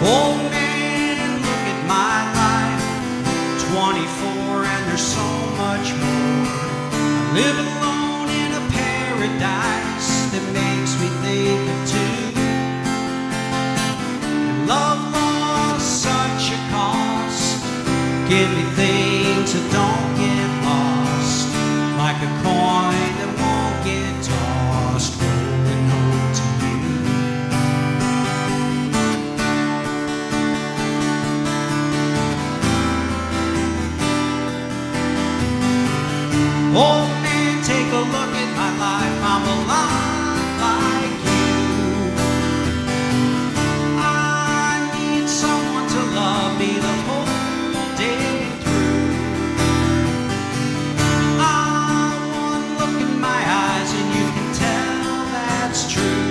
Old man, look at my life. 24 and there's so much more. I live alone in a paradise that makes me think of two. Love lost such a cost. Give me things that don't get lost, like a coin that won't get tossed, rolling home to you. Old man, take a look at my life. I'm a lot like you. I need someone to love me the whole day through. One look in my eyes and you can tell that's true.